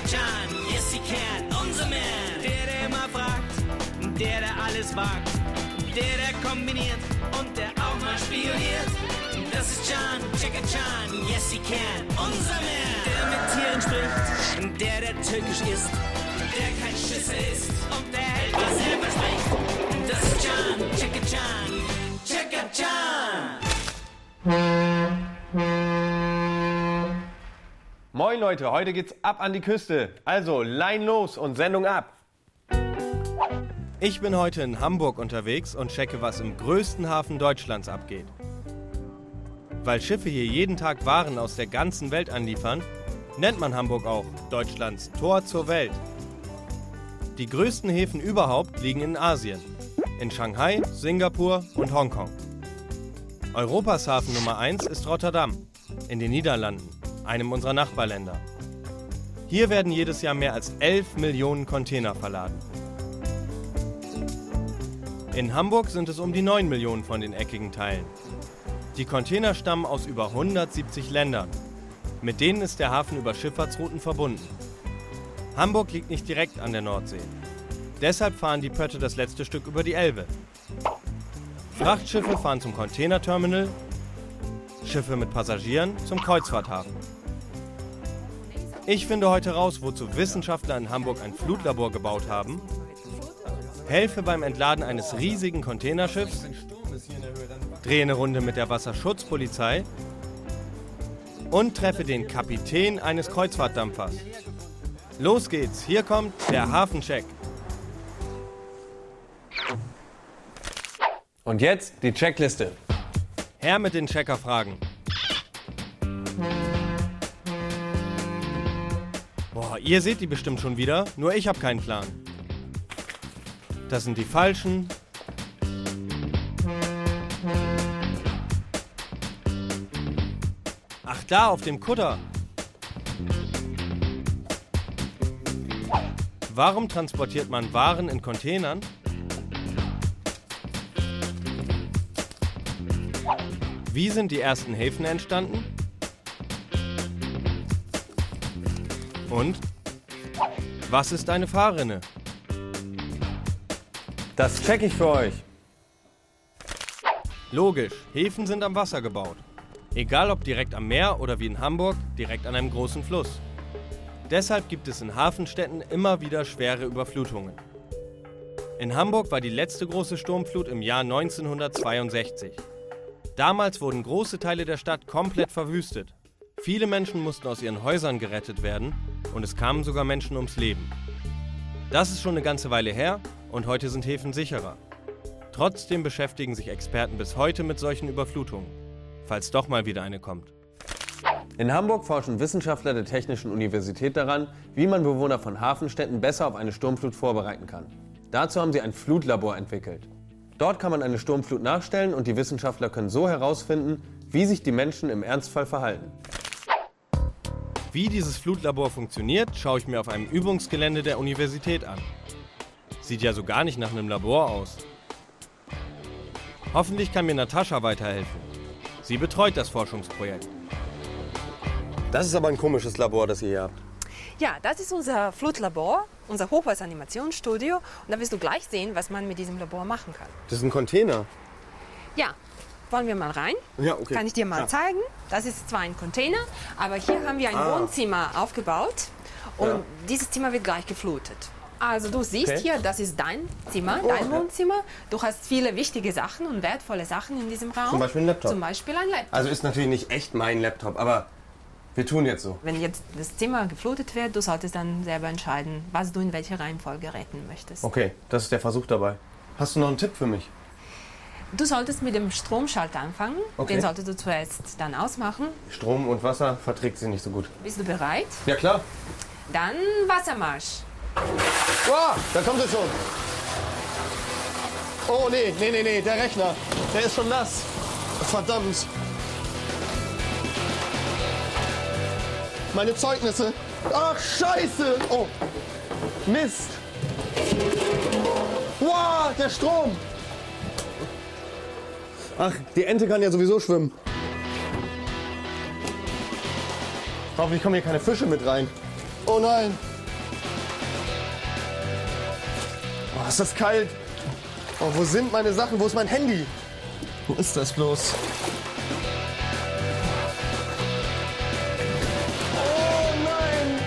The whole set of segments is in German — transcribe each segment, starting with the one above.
Chan, yes he can, unser Man. Der immer fragt, der alles wagt, der kombiniert und der auch mal spioniert. Das ist Chan, Chan, yes he can, unser Man. Der mit Tieren spricht, der türkisch ist, der kein Schisser ist und der hält, was er verspricht. Das ist Chan, Chan. Moin Leute, heute geht's ab an die Küste. Also, Lein los und Sendung ab. Ich bin heute in Hamburg unterwegs und checke, was im größten Hafen Deutschlands abgeht. Weil Schiffe hier jeden Tag Waren aus der ganzen Welt anliefern, nennt man Hamburg auch Deutschlands Tor zur Welt. Die größten Häfen überhaupt liegen in Asien, in Shanghai, Singapur und Hongkong. Europas Hafen Nummer 1 ist Rotterdam, in den Niederlanden, einem unserer Nachbarländer. Hier werden jedes Jahr mehr als 11 Millionen Container verladen. In Hamburg sind es um die 9 Millionen von den eckigen Teilen. Die Container stammen aus über 170 Ländern. Mit denen ist der Hafen über Schifffahrtsrouten verbunden. Hamburg liegt nicht direkt an der Nordsee. Deshalb fahren die Pötte das letzte Stück über die Elbe. Frachtschiffe fahren zum Containerterminal, Schiffe mit Passagieren zum Kreuzfahrthafen. Ich finde heute raus, wozu Wissenschaftler in Hamburg ein Flutlabor gebaut haben, helfe beim Entladen eines riesigen Containerschiffs, drehe eine Runde mit der Wasserschutzpolizei und treffe den Kapitän eines Kreuzfahrtdampfers. Los geht's, hier kommt der Hafencheck. Und jetzt die Checkliste. Her mit den Checkerfragen. Boah, ihr seht die bestimmt schon wieder, nur ich habe keinen Plan. Das sind die falschen. Ach, da auf dem Kutter. Warum transportiert man Waren in Containern? Wie sind die ersten Häfen entstanden? Und was ist eine Fahrrinne? Das check ich für euch. Logisch, Häfen sind am Wasser gebaut. Egal ob direkt am Meer oder wie in Hamburg, direkt an einem großen Fluss. Deshalb gibt es in Hafenstädten immer wieder schwere Überflutungen. In Hamburg war die letzte große Sturmflut im Jahr 1962. Damals wurden große Teile der Stadt komplett verwüstet. Viele Menschen mussten aus ihren Häusern gerettet werden und es kamen sogar Menschen ums Leben. Das ist schon eine ganze Weile her und heute sind Häfen sicherer. Trotzdem beschäftigen sich Experten bis heute mit solchen Überflutungen, falls doch mal wieder eine kommt. In Hamburg forschen Wissenschaftler der Technischen Universität daran, wie man Bewohner von Hafenstädten besser auf eine Sturmflut vorbereiten kann. Dazu haben sie ein Flutlabor entwickelt. Dort kann man eine Sturmflut nachstellen und die Wissenschaftler können so herausfinden, wie sich die Menschen im Ernstfall verhalten. Wie dieses Flutlabor funktioniert, schaue ich mir auf einem Übungsgelände der Universität an. Sieht ja so gar nicht nach einem Labor aus. Hoffentlich kann mir Natascha weiterhelfen. Sie betreut das Forschungsprojekt. Das ist aber ein komisches Labor, das ihr hier habt. Ja, das ist unser Flutlabor, unser Hochwasseranimationsstudio. Und da wirst du gleich sehen, was man mit diesem Labor machen kann. Das ist ein Container. Ja, wollen wir mal rein? Ja, okay. Kann ich dir mal zeigen. Das ist zwar ein Container, aber hier haben wir ein Wohnzimmer aufgebaut. Und dieses Zimmer wird gleich geflutet. Also du siehst hier, das ist dein Zimmer, dein Wohnzimmer. Du hast viele wichtige Sachen und wertvolle Sachen in diesem Raum. Zum Beispiel ein Laptop. Zum Beispiel ein Laptop. Also ist natürlich nicht echt mein Laptop, aber wir tun jetzt so. Wenn jetzt das Zimmer geflutet wird, du solltest dann selber entscheiden, was du in welche Reihenfolge retten möchtest. Okay, das ist der Versuch dabei. Hast du noch einen Tipp für mich? Du solltest mit dem Stromschalter anfangen. Okay. Den solltest du zuerst dann ausmachen. Strom und Wasser verträgt sie nicht so gut. Bist du bereit? Ja, klar. Dann Wassermarsch. Wow, da kommt es schon. Oh, nee, der Rechner, der ist schon nass. Verdammt. Meine Zeugnisse. Ach, scheiße. Oh, Mist. Wow, der Strom. Ach, die Ente kann ja sowieso schwimmen. Hoffentlich kommen hier keine Fische mit rein. Oh nein, Oh, ist das kalt. Oh, wo sind meine Sachen? Wo ist mein Handy? Wo ist das bloß? Oh nein!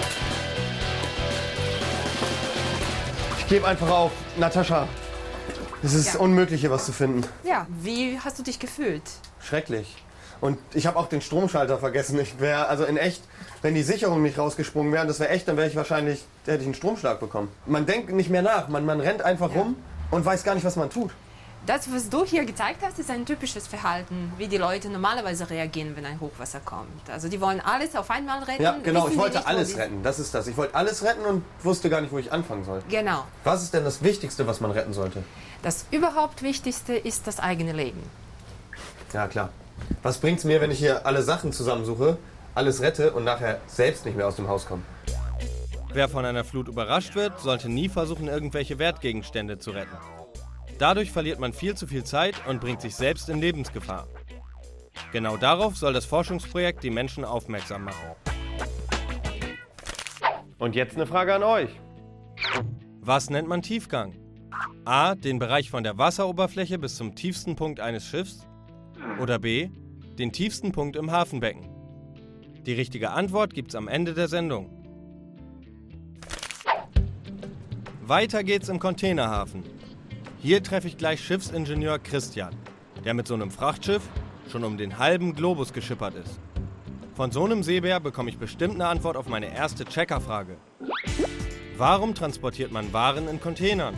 Ich gebe einfach auf. Natascha, es ist unmöglich, hier was zu finden. Ja, wie hast du dich gefühlt? Schrecklich. Und ich habe auch den Stromschalter vergessen. Ich wäre, also in echt, wenn die Sicherungen nicht rausgesprungen wären, das wäre echt, dann wäre ich wahrscheinlich, hätte ich einen Stromschlag bekommen. Man denkt nicht mehr nach, man rennt einfach rum und weiß gar nicht, was man tut. Das, was du hier gezeigt hast, ist ein typisches Verhalten, wie die Leute normalerweise reagieren, wenn ein Hochwasser kommt. Also die wollen alles auf einmal retten. Ja, genau, ich wollte nicht, alles retten, das ist das. Ich wollte alles retten und wusste gar nicht, wo ich anfangen soll. Genau. Was ist denn das Wichtigste, was man retten sollte? Das überhaupt Wichtigste ist das eigene Leben. Ja, klar. Was bringt's mir, wenn ich hier alle Sachen zusammensuche, alles rette und nachher selbst nicht mehr aus dem Haus komme? Wer von einer Flut überrascht wird, sollte nie versuchen, irgendwelche Wertgegenstände zu retten. Dadurch verliert man viel zu viel Zeit und bringt sich selbst in Lebensgefahr. Genau darauf soll das Forschungsprojekt die Menschen aufmerksam machen. Und jetzt eine Frage an euch. Was nennt man Tiefgang? A. Den Bereich von der Wasseroberfläche bis zum tiefsten Punkt eines Schiffs. Oder B. Den tiefsten Punkt im Hafenbecken. Die richtige Antwort gibt's am Ende der Sendung. Weiter geht's im Containerhafen. Hier treffe ich gleich Schiffsingenieur Christian, der mit so einem Frachtschiff schon um den halben Globus geschippert ist. Von so einem Seebär bekomme ich bestimmt eine Antwort auf meine erste Checkerfrage. Warum transportiert man Waren in Containern?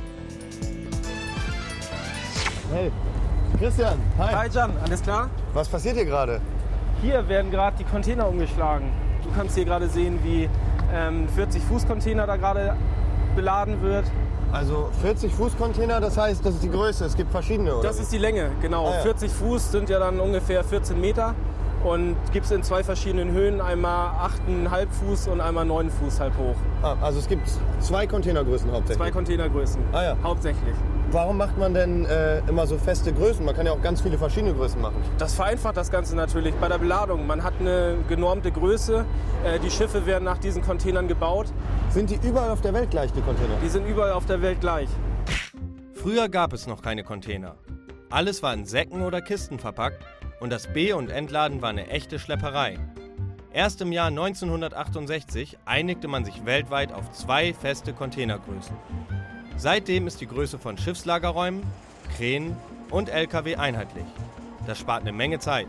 Hey, Christian, hi. Hi Jan, alles klar? Was passiert hier gerade? Hier werden gerade die Container umgeschlagen. Du kannst hier gerade sehen, wie 40-Fuß-Container da gerade beladen wird. Also 40-Fuß-Container, das heißt, das ist die Größe, es gibt verschiedene, oder? Das ist die Länge, genau. Ah, ja. 40 Fuß sind ja dann ungefähr 14 Meter und gibt es in zwei verschiedenen Höhen, einmal 8,5 Fuß und einmal 9 Fuß halb hoch. Ah, also es gibt zwei Containergrößen hauptsächlich? Zwei Containergrößen, ja. hauptsächlich. Warum macht man denn immer so feste Größen? Man kann ja auch ganz viele verschiedene Größen machen. Das vereinfacht das Ganze natürlich bei der Beladung. Man hat eine genormte Größe, die Schiffe werden nach diesen Containern gebaut. Sind die überall auf der Welt gleich, die Container? Die sind überall auf der Welt gleich. Früher gab es noch keine Container. Alles war in Säcken oder Kisten verpackt und das Be- und Entladen war eine echte Schlepperei. Erst im Jahr 1968 einigte man sich weltweit auf zwei feste Containergrößen. Seitdem ist die Größe von Schiffslagerräumen, Kränen und LKW einheitlich. Das spart eine Menge Zeit.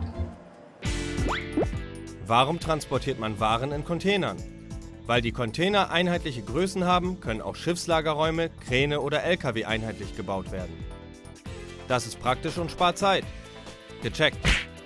Warum transportiert man Waren in Containern? Weil die Container einheitliche Größen haben, können auch Schiffslagerräume, Kräne oder LKW einheitlich gebaut werden. Das ist praktisch und spart Zeit. Gecheckt.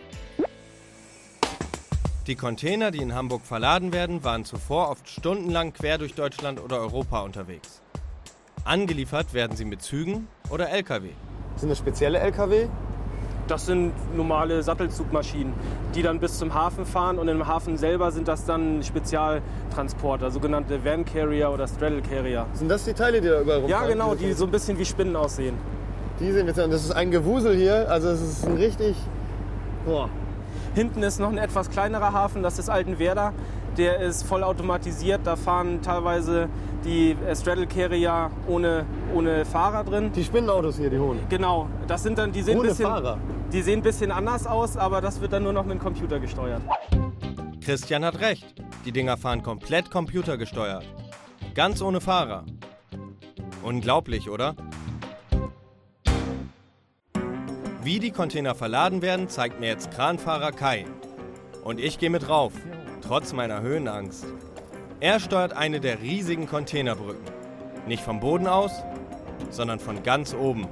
Die Container, die in Hamburg verladen werden, waren zuvor oft stundenlang quer durch Deutschland oder Europa unterwegs. Angeliefert werden sie mit Zügen oder LKW. Sind das spezielle LKW? Das sind normale Sattelzugmaschinen, die dann bis zum Hafen fahren und im Hafen selber sind das dann Spezialtransporter, sogenannte Van Carrier oder Straddle Carrier. Sind das die Teile, die da überall rumfahren? Ja genau, die so ein bisschen wie Spinnen aussehen. Die sehen wir jetzt an. Das ist ein Gewusel hier, also es ist ein richtig... Boah. Hinten ist noch ein etwas kleinerer Hafen, das ist Altenwerder. Der ist voll automatisiert, da fahren teilweise die Straddle Carrier ohne Fahrer drin. Die Spinnenautos hier, die hohen. Genau, das sind dann, die sehen Ohne Fahrer? Die sehen ein bisschen anders aus, aber das wird dann nur noch mit dem Computer gesteuert. Christian hat recht. Die Dinger fahren komplett computergesteuert. Ganz ohne Fahrer. Unglaublich, oder? Wie die Container verladen werden, zeigt mir jetzt Kranfahrer Kai. Und ich gehe mit rauf, trotz meiner Höhenangst. Er steuert eine der riesigen Containerbrücken. Nicht vom Boden aus, sondern von ganz oben.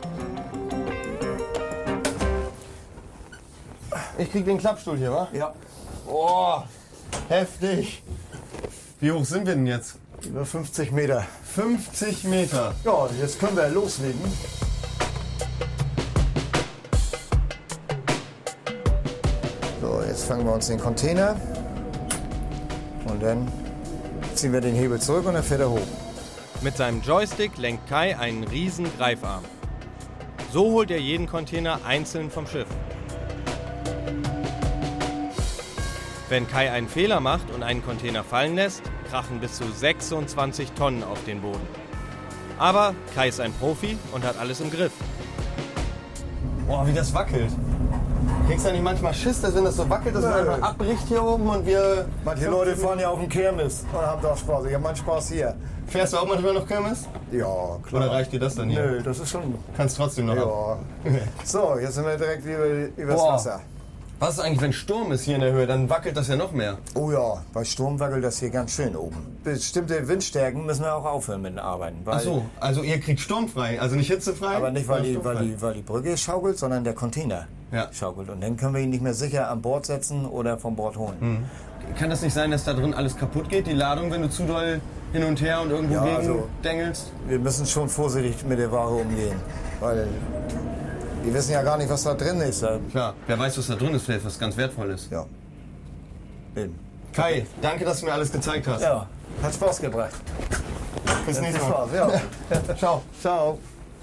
Ich krieg den Klappstuhl hier, wa? Ja, Boah, heftig. Wie hoch sind wir denn jetzt? über 50 Meter. 50 Meter. Ja, jetzt können wir loslegen. So, jetzt fangen wir uns den Container und dann ziehen wir den Hebel zurück und dann fährt er hoch. Mit seinem Joystick lenkt Kai einen riesen Greifarm. So holt er jeden Container einzeln vom Schiff. Wenn Kai einen Fehler macht und einen Container fallen lässt, krachen bis zu 26 Tonnen auf den Boden. Aber Kai ist ein Profi und hat alles im Griff. Boah, wie das wackelt. Kriegst du nicht manchmal Schiss, dass wenn das so wackelt, dass es einfach abbricht hier oben und wir... Manche Leute fahren ja auf dem Kirmes und haben da Spaß. Ich habe meinen Spaß hier. Fährst du auch manchmal noch Kirmes? Ja, klar. Oder reicht dir das dann hier? Nö, das ist schon... Kannst trotzdem noch ab. Ja. So, jetzt sind wir direkt übers Wasser. Was ist eigentlich, wenn Sturm ist hier in der Höhe? Dann wackelt das ja noch mehr. Oh ja, bei Sturm wackelt das hier ganz schön oben. Bestimmte Windstärken müssen wir auch aufhören mit dem Arbeiten. Ach so, also ihr kriegt sturmfrei, also nicht hitzefrei? Aber nicht, weil die Brücke schaukelt, sondern der Container schaukelt. Und dann können wir ihn nicht mehr sicher an Bord setzen oder vom Bord holen. Kann das nicht sein, dass da drin alles kaputt geht, die Ladung, wenn du zu doll hin und her und irgendwo dengelst? Wir müssen schon vorsichtig mit der Ware umgehen, weil wir wissen ja gar nicht, was da drin ist. Klar, wer weiß, was da drin ist, vielleicht was ganz Wertvolles. Ja. Eben. Kai, danke, dass du mir alles gezeigt hast. Ja, hat Spaß gebracht. Bis nächstes Mal. Spaß, ja. Ciao. Ciao.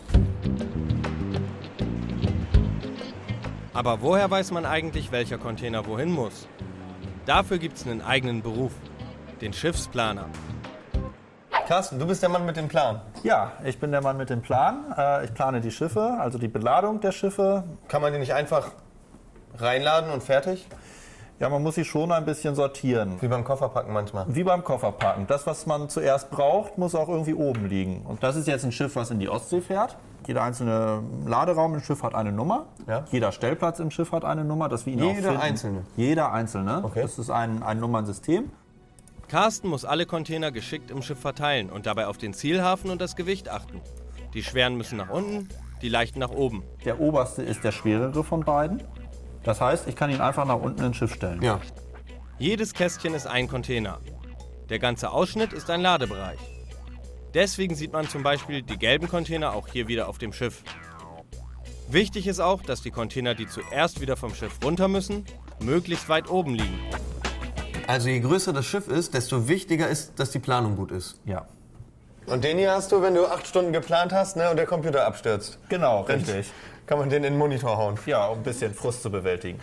Aber woher weiß man eigentlich, welcher Container wohin muss? Dafür gibt es einen eigenen Beruf, den Schiffsplaner. Carsten, du bist der Mann mit dem Plan. Ja, ich bin der Mann mit dem Plan. Ich plane die Schiffe, also die Beladung der Schiffe. Kann man die nicht einfach reinladen und fertig? Ja, man muss sie schon ein bisschen sortieren. Wie beim Kofferpacken manchmal. Wie beim Kofferpacken. Das, was man zuerst braucht, muss auch irgendwie oben liegen. Und das ist jetzt ein Schiff, was in die Ostsee fährt. Jeder einzelne Laderaum im Schiff hat eine Nummer. Ja. Jeder Stellplatz im Schiff hat eine Nummer. Dass wir ihn auch Jeder finden. einzelne? Jeder einzelne. Okay. Das ist ein Nummernsystem. Carsten muss alle Container geschickt im Schiff verteilen und dabei auf den Zielhafen und das Gewicht achten. Die schweren müssen nach unten, die leichten nach oben. Der oberste ist der schwerere von beiden. Das heißt, ich kann ihn einfach nach unten ins Schiff stellen. Ja. Jedes Kästchen ist ein Container. Der ganze Ausschnitt ist ein Ladebereich. Deswegen sieht man zum Beispiel die gelben Container auch hier wieder auf dem Schiff. Wichtig ist auch, dass die Container, die zuerst wieder vom Schiff runter müssen, möglichst weit oben liegen. Also je größer das Schiff ist, desto wichtiger ist, dass die Planung gut ist. Ja. Und den hier hast du, wenn du 8 Stunden geplant hast, ne, und der Computer abstürzt. Genau, Dann richtig. kann man den in den Monitor hauen. Ja, um ein bisschen Frust zu bewältigen.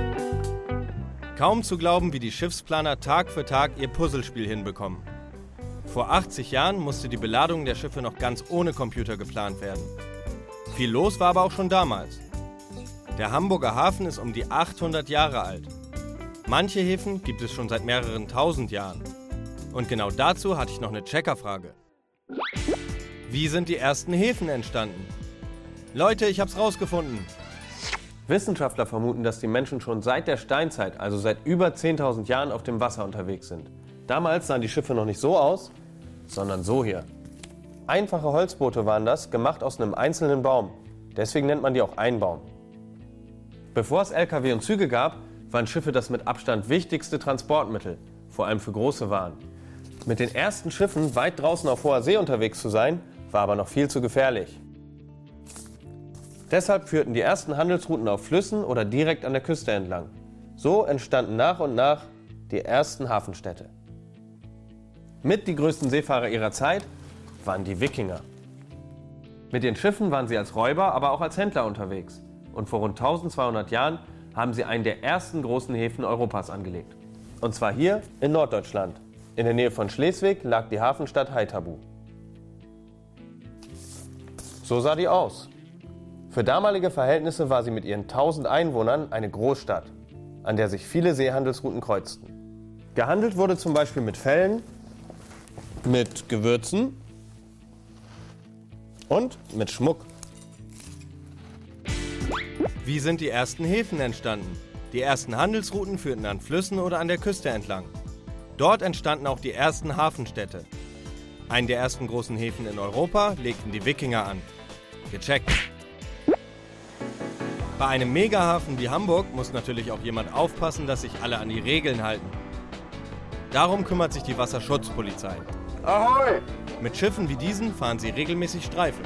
Kaum zu glauben, wie die Schiffsplaner Tag für Tag ihr Puzzlespiel hinbekommen. Vor 80 Jahren musste die Beladung der Schiffe noch ganz ohne Computer geplant werden. Viel los war aber auch schon damals. Der Hamburger Hafen ist um die 800 Jahre alt. Manche Häfen gibt es schon seit mehreren tausend Jahren. Und genau dazu hatte ich noch eine Checkerfrage. Wie sind die ersten Häfen entstanden? Leute, ich hab's rausgefunden. Wissenschaftler vermuten, dass die Menschen schon seit der Steinzeit, also seit über 10.000 Jahren, auf dem Wasser unterwegs sind. Damals sahen die Schiffe noch nicht so aus, sondern so hier. Einfache Holzboote waren das, gemacht aus einem einzelnen Baum. Deswegen nennt man die auch Einbaum. Bevor es LKW und Züge gab, waren Schiffe das mit Abstand wichtigste Transportmittel, vor allem für große Waren. Mit den ersten Schiffen weit draußen auf hoher See unterwegs zu sein, war aber noch viel zu gefährlich. Deshalb führten die ersten Handelsrouten auf Flüssen oder direkt an der Küste entlang. So entstanden nach und nach die ersten Hafenstädte. Mit die größten Seefahrer ihrer Zeit waren die Wikinger. Mit ihren Schiffen waren sie als Räuber, aber auch als Händler unterwegs. Und vor rund 1200 Jahren haben sie einen der ersten großen Häfen Europas angelegt. Und zwar hier in Norddeutschland. In der Nähe von Schleswig lag die Hafenstadt Haithabu. So sah die aus. Für damalige Verhältnisse war sie mit ihren 1000 Einwohnern eine Großstadt, an der sich viele Seehandelsrouten kreuzten. Gehandelt wurde zum Beispiel mit Fellen, mit Gewürzen und mit Schmuck. Wie sind die ersten Häfen entstanden? Die ersten Handelsrouten führten an Flüssen oder an der Küste entlang. Dort entstanden auch die ersten Hafenstädte. Einen der ersten großen Häfen in Europa legten die Wikinger an. Gecheckt. Bei einem Megahafen wie Hamburg muss natürlich auch jemand aufpassen, dass sich alle an die Regeln halten. Darum kümmert sich die Wasserschutzpolizei. Ahoi! Mit Schiffen wie diesen fahren sie regelmäßig Streife.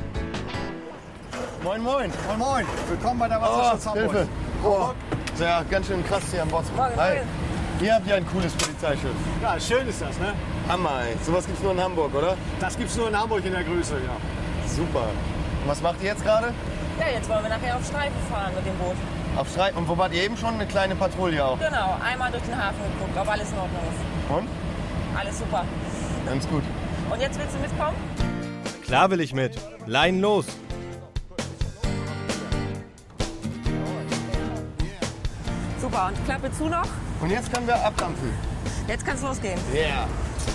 Moin, moin! Moin, moin. Willkommen bei der Wasserschutz Hamburg. Hilfe! Oh, ja, ganz schön krass hier am Bord. Hi! Ihr habt ja ein cooles Polizeischiff. Ja, schön ist das, ne? Hammer, ey. Sowas gibt's nur in Hamburg, oder? Das gibt's nur in Hamburg in der Größe, ja. Super. Und was macht ihr jetzt gerade? Ja, jetzt wollen wir nachher auf Streife fahren mit dem Boot. Auf Streit. Und wo wart ihr eben schon? Eine kleine Patrouille auch. Genau, einmal durch den Hafen geguckt, ob alles in Ordnung ist. Und? Alles super. Ganz gut. Und jetzt willst du mitkommen? Klar will ich mit. Leinen los. Super, und Klappe zu noch. Und jetzt können wir abdampfen. Jetzt kann's losgehen. Yeah.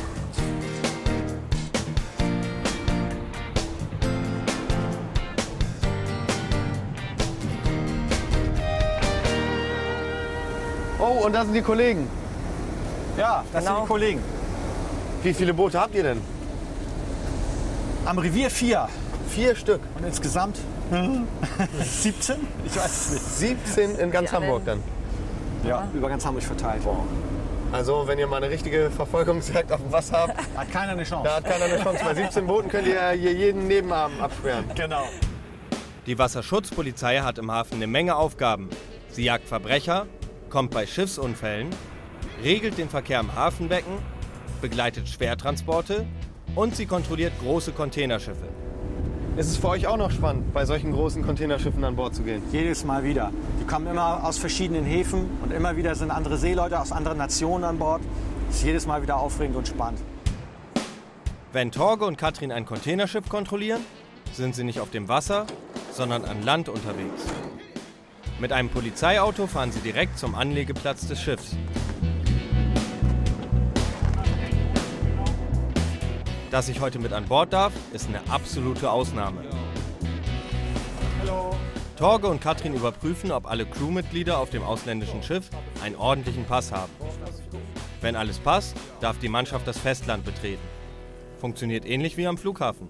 Oh, und da sind die Kollegen. Ja, das sind die Kollegen. Wie viele Boote habt ihr denn? Am Revier 4. 4 Stück. Und insgesamt 17? Ich weiß es nicht. 17 in ganz Hamburg dann. Ja, über ganz Hamburg verteilt. Also, wenn ihr mal eine richtige Verfolgungsjagd auf dem Wasser habt, Hat keiner eine Chance. da hat keiner eine Chance. Bei 17 Booten könnt ihr hier jeden Nebenarm absperren. Genau. Die Wasserschutzpolizei hat im Hafen eine Menge Aufgaben. Sie jagt Verbrecher, kommt bei Schiffsunfällen, regelt den Verkehr im Hafenbecken, begleitet Schwertransporte und sie kontrolliert große Containerschiffe. Ist es für euch auch noch spannend, bei solchen großen Containerschiffen an Bord zu gehen? Jedes Mal wieder. Die kommen immer aus verschiedenen Häfen und immer wieder sind andere Seeleute aus anderen Nationen an Bord. Das ist jedes Mal wieder aufregend und spannend. Wenn Torge und Katrin ein Containerschiff kontrollieren, sind sie nicht auf dem Wasser, sondern an Land unterwegs. Mit einem Polizeiauto fahren sie direkt zum Anlegeplatz des Schiffs. Dass ich heute mit an Bord darf, ist eine absolute Ausnahme. Hallo. Torge und Katrin überprüfen, ob alle Crewmitglieder auf dem ausländischen Schiff einen ordentlichen Pass haben. Wenn alles passt, darf die Mannschaft das Festland betreten. Funktioniert ähnlich wie am Flughafen.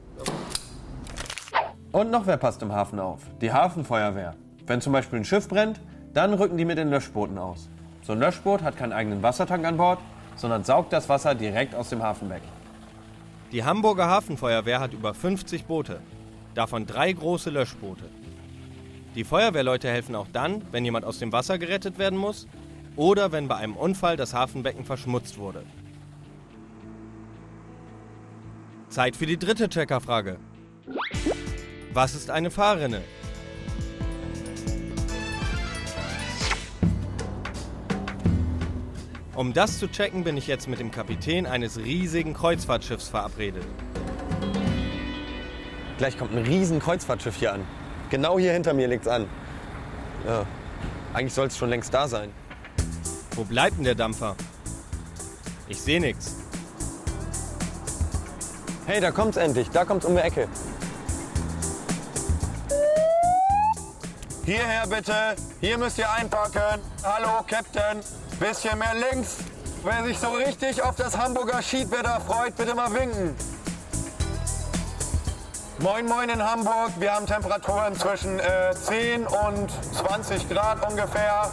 Und noch wer passt im Hafen auf? Die Hafenfeuerwehr. Wenn zum Beispiel ein Schiff brennt, dann rücken die mit den Löschbooten aus. So ein Löschboot hat keinen eigenen Wassertank an Bord, sondern saugt das Wasser direkt aus dem Hafenbecken. Die Hamburger Hafenfeuerwehr hat über 50 Boote, davon 3 große Löschboote. Die Feuerwehrleute helfen auch dann, wenn jemand aus dem Wasser gerettet werden muss oder wenn bei einem Unfall das Hafenbecken verschmutzt wurde. Zeit für die dritte Checkerfrage. Was ist eine Fahrrinne? Um das zu checken, bin ich jetzt mit dem Kapitän eines riesigen Kreuzfahrtschiffs verabredet. Gleich kommt ein riesen Kreuzfahrtschiff hier an. Genau hier hinter mir liegt's an. Ja, eigentlich soll es schon längst da sein. Wo bleibt denn der Dampfer? Ich sehe nichts. Hey, da kommt's endlich. Da kommt's um die Ecke. Hierher bitte. Hier müsst ihr einpacken. Hallo, Captain. Bisschen mehr links. Wer sich so richtig auf das Hamburger Schiedwetter freut, bitte mal winken. Moin Moin in Hamburg. Wir haben Temperaturen zwischen 10 und 20 Grad ungefähr.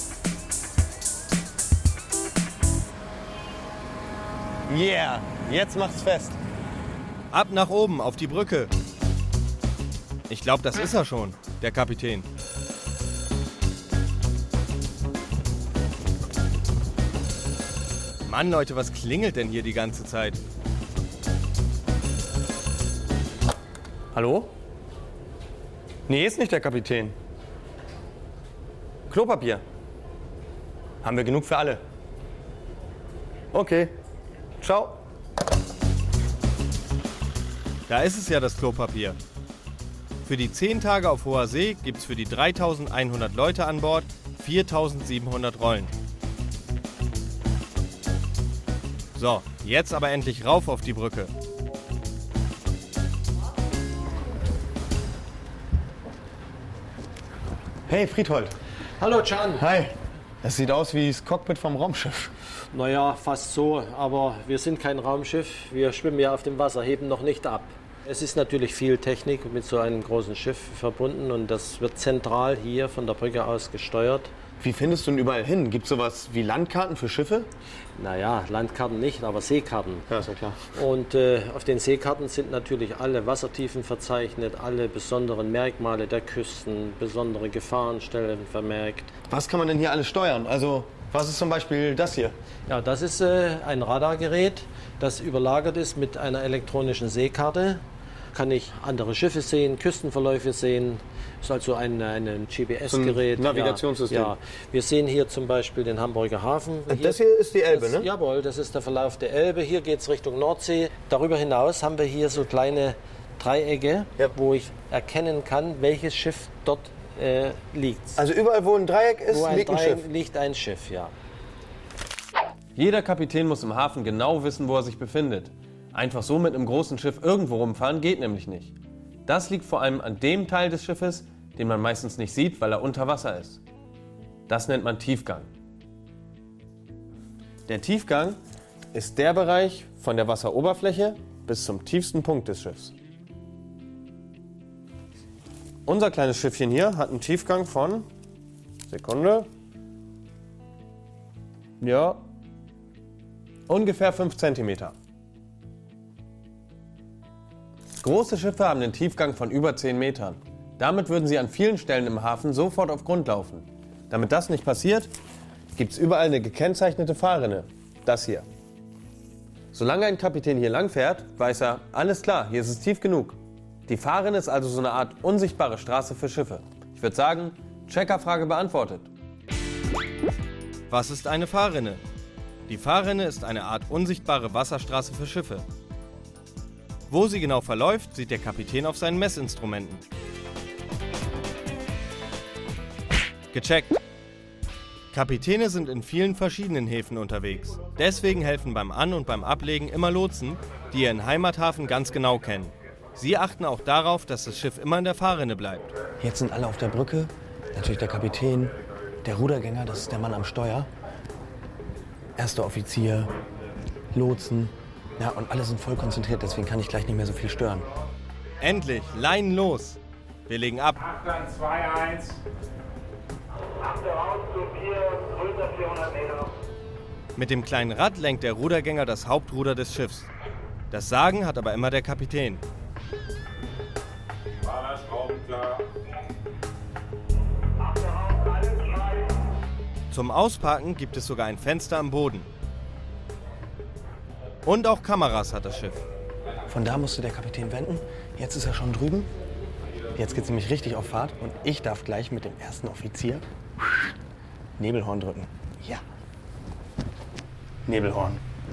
Yeah, jetzt macht's fest. Ab nach oben, auf die Brücke. Ich glaube, das ist er schon, der Kapitän. Mann, Leute, was klingelt denn hier die ganze Zeit? Hallo? Nee, ist nicht der Kapitän. Klopapier. Haben wir genug für alle. Okay. Ciao. Da ist es ja, das Klopapier. Für die 10 Tage auf hoher See gibt's für die 3.100 Leute an Bord 4.700 Rollen. So, jetzt aber endlich rauf auf die Brücke. Hey, Friedhold. Hallo, Can. Hi. Das sieht aus wie das Cockpit vom Raumschiff. Naja, fast so, aber wir sind kein Raumschiff. Wir schwimmen ja auf dem Wasser, heben noch nicht ab. Es ist natürlich viel Technik mit so einem großen Schiff verbunden und das wird zentral hier von der Brücke aus gesteuert. Wie findest du denn überall hin? Gibt es sowas wie Landkarten für Schiffe? Naja, Landkarten nicht, aber Seekarten. Ja, ist ja klar. Und auf den Seekarten sind natürlich alle Wassertiefen verzeichnet, alle besonderen Merkmale der Küsten, besondere Gefahrenstellen vermerkt. Was kann man denn hier alles steuern? Also, was ist zum Beispiel das hier? Ja, das ist ein Radargerät, das überlagert ist mit einer elektronischen Seekarte. kann ich andere Schiffe sehen, Küstenverläufe sehen. Ist also ein GPS-Gerät. So ein Navigationssystem. Ja. Wir sehen hier zum Beispiel den Hamburger Hafen. Das hier ist die Elbe, ne? Jawohl, das ist der Verlauf der Elbe. Hier geht es Richtung Nordsee. Darüber hinaus haben wir hier so kleine Dreiecke, wo ich erkennen kann, welches Schiff dort liegt. Also überall, wo ein Dreieck ist, liegt ein Schiff? Liegt ein Schiff, ja. Jeder Kapitän muss im Hafen genau wissen, wo er sich befindet. Einfach so mit einem großen Schiff irgendwo rumfahren geht nämlich nicht. Das liegt vor allem an dem Teil des Schiffes, den man meistens nicht sieht, weil er unter Wasser ist. Das nennt man Tiefgang. Der Tiefgang ist der Bereich von der Wasseroberfläche bis zum tiefsten Punkt des Schiffs. Unser kleines Schiffchen hier hat einen Tiefgang von, Sekunde, ja, ungefähr 5 cm. Große Schiffe haben einen Tiefgang von über 10 Metern. Damit würden sie an vielen Stellen im Hafen sofort auf Grund laufen. Damit das nicht passiert, gibt es überall eine gekennzeichnete Fahrrinne. Das hier. Solange ein Kapitän hier lang fährt, weiß er, alles klar, hier ist es tief genug. Die Fahrrinne ist also so eine Art unsichtbare Straße für Schiffe. Ich würde sagen, Checkerfrage beantwortet. Was ist eine Fahrrinne? Die Fahrrinne ist eine Art unsichtbare Wasserstraße für Schiffe. Wo sie genau verläuft, sieht der Kapitän auf seinen Messinstrumenten. Gecheckt. Kapitäne sind in vielen verschiedenen Häfen unterwegs. Deswegen helfen beim An- und beim Ablegen immer Lotsen, die ihren Heimathafen ganz genau kennen. Sie achten auch darauf, dass das Schiff immer in der Fahrrinne bleibt. Jetzt sind alle auf der Brücke. Natürlich der Kapitän, der Rudergänger, das ist der Mann am Steuer. Erster Offizier, Lotsen. Ja, und alle sind voll konzentriert, deswegen kann ich gleich nicht mehr so viel stören. Endlich, Leinen los. Wir legen ab. Achtung, 2-1. Achte raus zu 4, größer 400 Meter. Mit dem kleinen Rad lenkt der Rudergänger das Hauptruder des Schiffs. Das Sagen hat aber immer der Kapitän. Schraubenklar. Zum Ausparken gibt es sogar ein Fenster am Boden. Und auch Kameras hat das Schiff. Von da musste der Kapitän wenden. Jetzt ist er schon drüben. Jetzt geht es nämlich richtig auf Fahrt. Und ich darf gleich mit dem ersten Offizier Nebelhorn drücken. Ja. Nebelhorn.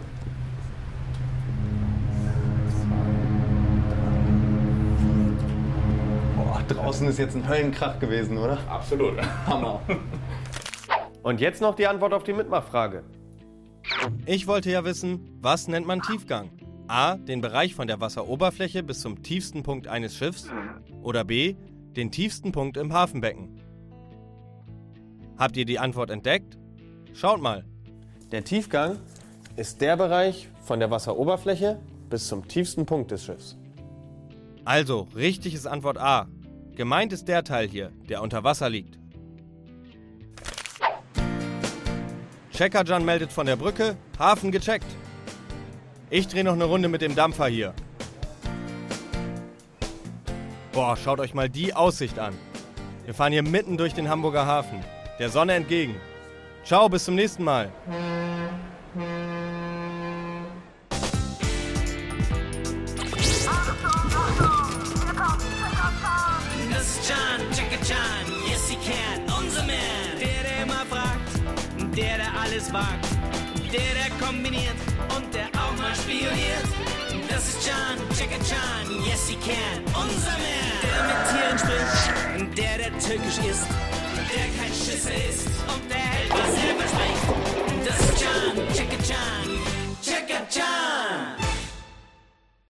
Boah, draußen ist jetzt ein Höllenkrach gewesen, oder? Absolut. Hammer. Und jetzt noch die Antwort auf die Mitmachfrage. Ich wollte ja wissen, was nennt man Tiefgang? A, den Bereich von der Wasseroberfläche bis zum tiefsten Punkt eines Schiffs oder B, den tiefsten Punkt im Hafenbecken. Habt ihr die Antwort entdeckt? Schaut mal. Der Tiefgang ist der Bereich von der Wasseroberfläche bis zum tiefsten Punkt des Schiffs. Also, richtig ist Antwort A. Gemeint ist der Teil hier, der unter Wasser liegt. Checkerjan meldet von der Brücke, Hafen gecheckt. Ich drehe noch eine Runde mit dem Dampfer hier. Boah, schaut euch mal die Aussicht an. Wir fahren hier mitten durch den Hamburger Hafen, der Sonne entgegen. Ciao, bis zum nächsten Mal. Das ist Can, Checkerjan, yes he can, unser Man. Der immer fragt, der alles wagt, der kombiniert und der auch mal spioniert. Das ist Can, Checkerjan, yes he can, unser Man. Der mit Tieren spricht, der türkisch ist, der kein Schiss